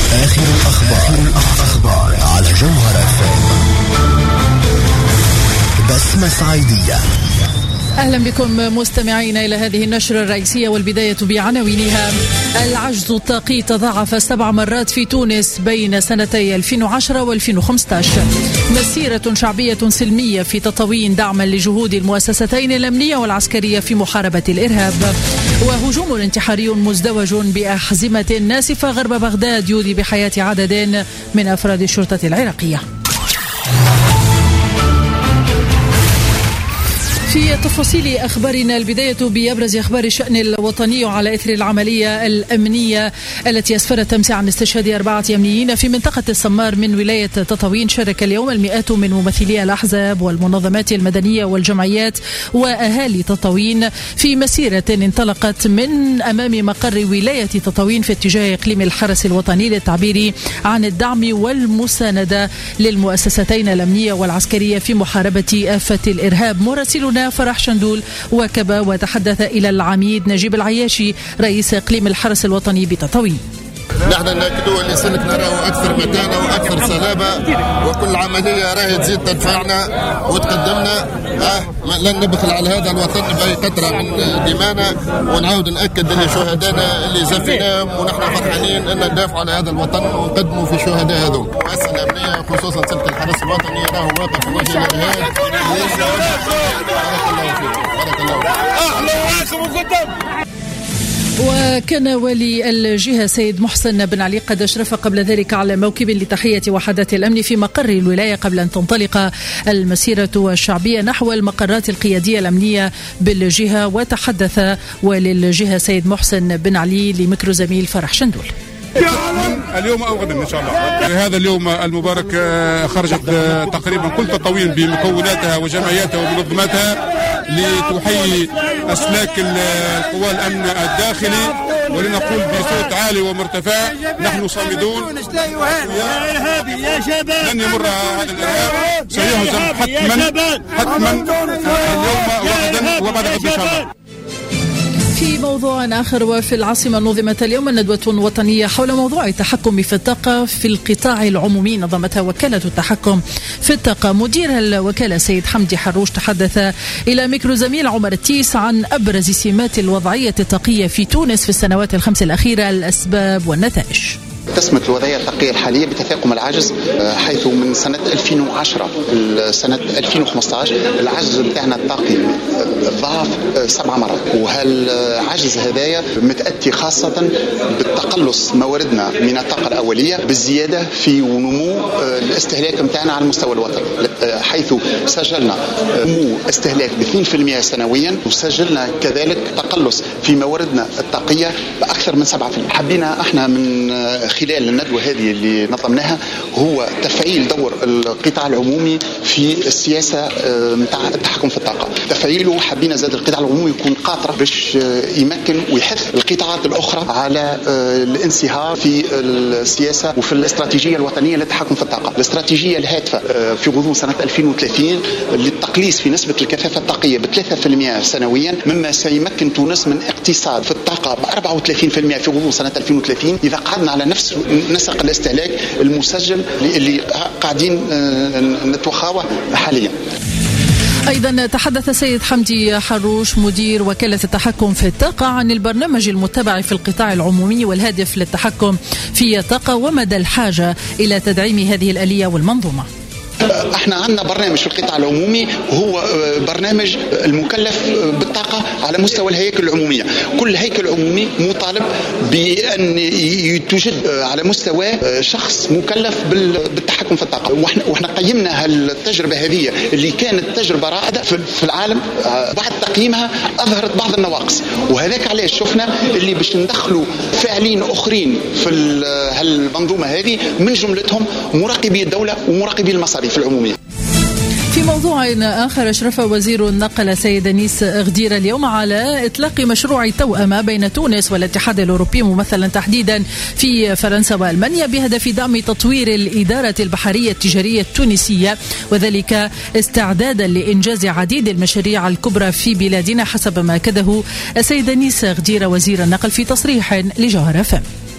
آخر الأخبار على جوهر FM. بسمة صعيدية. أهلا بكم مستمعين إلى هذه النشرة الرئيسية، والبداية بعناوينها. العجز الطاقي تضاعف 7 مرات في تونس بين سنتي 2010 و2015. مسيرة شعبية سلمية في تطاوين دعما لجهود المؤسستين الأمنية والعسكرية في محاربة الإرهاب. وهجوم انتحاري مزدوج بأحزمة ناسفة غرب بغداد يودي بحياة عدد من أفراد الشرطة العراقية. في تفاصيل أخبارنا، البداية بأبرز أخبار الشأن الوطني على إثر العملية الأمنية التي أسفرت أمس عن استشهاد 4 أمنيين في منطقة السمار من ولاية تطاوين. شارك اليوم المئات من ممثلي الأحزاب والمنظمات المدنية والجمعيات وأهالي تطاوين في مسيرة انطلقت من أمام مقر ولاية تطاوين في اتجاه إقليم الحرس الوطني للتعبير عن الدعم والمساندة للمؤسستين الأمنية والعسكرية في محاربة آفة الإرهاب. مراسلنا فرح شندول وكب وتحدث إلى العميد نجيب العياشي رئيس إقليم الحرس الوطني بتطاوين. نحن نأكدوا اللي سلكنا راهو أكثر متانة وأكثر صلابة، وكل عملية راهي تزيد تدفعنا وتقدمنا. لن نبخل على هذا الوطن بأي قطرة من دمانا، ونعاود نأكد اللي شهدانا اللي زفناهم، ونحن فرحانين أن ندافعوا على هذا الوطن ونقدموا في شهداء هذول. المؤسسة الأمنية خصوصا سلك الحرس الوطني راهو واقف في وجه الإرهاب. بارك الله. وكان والي الجهة سيد محسن بن علي قد أشرف قبل ذلك على موكب لتحية وحدات الأمن في مقر الولاية قبل أن تنطلق المسيرة الشعبية نحو المقرات القيادية الأمنية بالجهة. وتحدث والي الجهة سيد محسن بن علي لميكرو زميل فرح شندول. اليوم أو غدا إن شاء الله. هذا اليوم المبارك خرجت تقريبا كل تطاوين بمكوناتها وجمعياتها ومنظماتها لتحيي أسلاك القوى الأمن الداخلي، ولنقول بصوت عالي ومرتفع: نحن صامدون. لن يمر هذا الإرهاب، سيهزم حتما اليوم وغدا وبعد غد إن شاء الله. في موضوع آخر، وفي العاصمة نظمت اليوم ندوة وطنية حول موضوع التحكم في الطاقة في القطاع العمومي نظمتها وكالة التحكم في الطاقة. مدير الوكالة سيد حمدي حروش تحدث إلى ميكرو زميل عمر التيس عن أبرز سمات الوضعية الطاقية في تونس في السنوات الخمس الأخيرة، الأسباب والنتائج. تسمت الوضعية الطاقية الحالية بتفاقم العجز، حيث من سنة 2010 لسنة 2015 العجز بتاعنا الطاقي ضاعف 7 مرات. وهالعجز هذايا متأتي خاصة بالتقلص مواردنا من الطاقة الأولية، بالزيادة في ونمو الاستهلاك بتاعنا على المستوى الوطني، حيث سجلنا نمو استهلاك ب2% سنويا، وسجلنا كذلك تقلص في مواردنا الطاقية بأكثر من 7%. حبينا احنا من خلال الندوة هذه اللي نظمناها هو تفعيل دور القطاع العمومي في السياسة متاع التحكم في الطاقة. تفعيله حبينا زاد القطاع العمومي يكون قاطرة باش يمكن ويحث القطاعات الأخرى على الانصهار في السياسة وفي الاستراتيجية الوطنية للتحكم في الطاقة. الاستراتيجية الهادفة في غضون سنة 2030 للتقليص في نسبة الكثافة الطاقية ب3% سنويا، مما سيمكن تونس من اقتصاد في الطاقة ب34% في غضون سنة 2030 إذا قعدنا على نفس نسق الاستهلاك المسجل اللي قاعدين نتوخاوه حاليا. أيضا تحدث سيد حمدي حروش مدير وكالة التحكم في الطاقة عن البرنامج المتبع في القطاع العمومي والهادف للتحكم في الطاقة ومدى الحاجة إلى تدعيم هذه الآلية والمنظومة. احنا عندنا برنامج في القطاع العمومي هو برنامج المكلف بالطاقة على مستوى الهياكل العمومية. كل هيكل عمومي مطالب بأن توجد على مستوى شخص مكلف بالتحكم في الطاقة، واحنا قيمنا هالتجربة هذه اللي كانت تجربة رائدة في العالم. بعد تقييمها أظهرت بعض النواقص، وهذاك علاش شفنا اللي باش ندخلوا فاعلين أخرين في هالمنظومة هذه، من جملتهم مراقبي الدولة ومراقبي المصاريف العمومية. في موضوع آخر، أشرف وزير النقل سيد أنيس غدير اليوم على إطلاق مشروع توأمة بين تونس والاتحاد الأوروبي، ممثلا تحديدا في فرنسا وألمانيا، بهدف دعم تطوير الإدارة البحرية التجارية التونسية، وذلك استعدادا لإنجاز عديد المشاريع الكبرى في بلادنا، حسب ما أكده السيد أنيس غدير وزير النقل في تصريح لجوهر FM.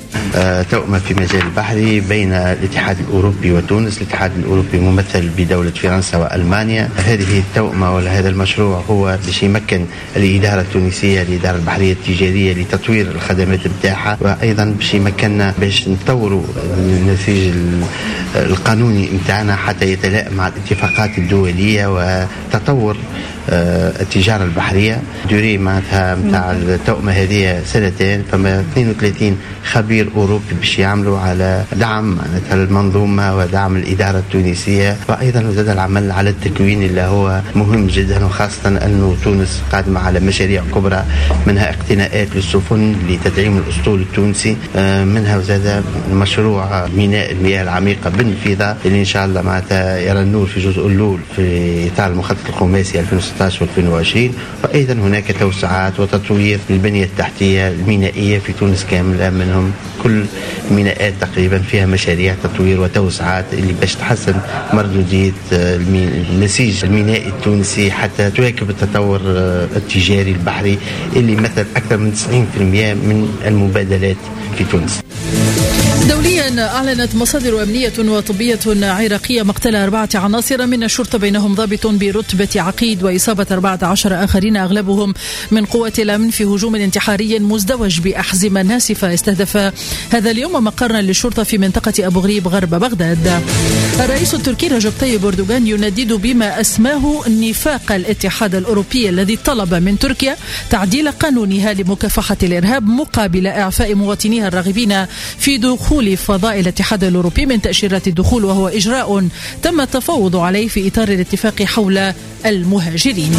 توأمة في مجال البحري بين الاتحاد الأوروبي وتونس. الاتحاد الأوروبي ممثل بدولة فرنسا وألمانيا. هذه التوأمة ولا هذا المشروع هو باش يمكن الإدارة التونسية الإدارة البحرية التجارية لتطوير الخدمات بتاعها، وأيضا باش يمكننا باش نطوروا النسيج القانوني متاعنا حتى يتلائم مع الاتفاقات الدولية وتطور التجارة البحرية. دوري معناتها متاع التوأمة هذه سنتين، فما 32 خبير أوروبي باش يعملوا على دعم معناتها المنظومة ودعم الإدارة التونسية، وأيضا زاد العمل على التكوين اللي هو مهم جدا، وخاصة أنه تونس قادمة على مشاريع كبرى، منها اقتناءات للسفن لتدعيم الأسطول التونسي، منها وزاد مشروع ميناء المياه العميقة بالنفيذة اللي إن شاء الله معناتها يرى النور في جزء اللول في إطار المخطط الخماسي 2016 و2020. وأيضا هناك توسعات وتطوير للبنية التحتية المينائية في تونس كاملة، منهم كل الميناءات تقريبا فيها مشاريع تطوير وتوسعات اللي باش تحسن مردودية النسيج المينائي التونسي حتى تواكب التطور التجاري البحري اللي مثل أكثر من 90% من المبادلات في تونس. دوليا أعلنت مصادر أمنية وطبية عراقية مقتل 4 عناصر من الشرطة، بينهم ضابط برتبة عقيد، وإصابة 14 آخرين أغلبهم من قوة الأمن في هجوم انتحاري مزدوج بأحزمة ناسفة استهدف هذا اليوم مقرا للشرطة في منطقة أبو غريب غرب بغداد. الرئيس التركي رجب طيب أردوغان يندد بما أسماه نفاق الاتحاد الأوروبي الذي طلب من تركيا تعديل قانونها لمكافحة الإرهاب مقابل إعفاء مواطنيها الراغبين في دخول فضاء الاتحاد الأوروبي من تأشيرات الدخول، وهو إجراء تم التفاوض عليه في إطار الاتفاق حول المهاجرين.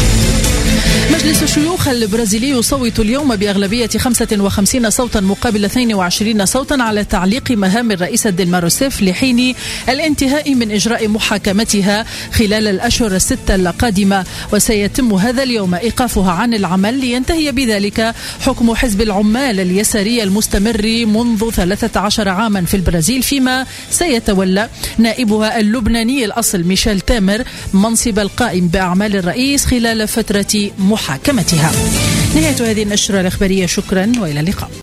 مجلس الشيوخ البرازيلي يصوت اليوم بأغلبية 55 صوتا مقابل 22 صوتا على تعليق مهام الرئيسة ديلما روسيف لحين الانتهاء من إجراء محاكمتها خلال الأشهر الستة القادمة، وسيتم هذا اليوم إيقافها عن العمل لينتهي بذلك حكم حزب العمال اليساري المستمر منذ 13 عاما في البرازيل، فيما سيتولى نائبها اللبناني الأصل ميشيل تامر منصب القائم بأعمال الرئيس خلال فترة محاكمتها. نهاية هذه النشرة الإخبارية، شكرا وإلى اللقاء.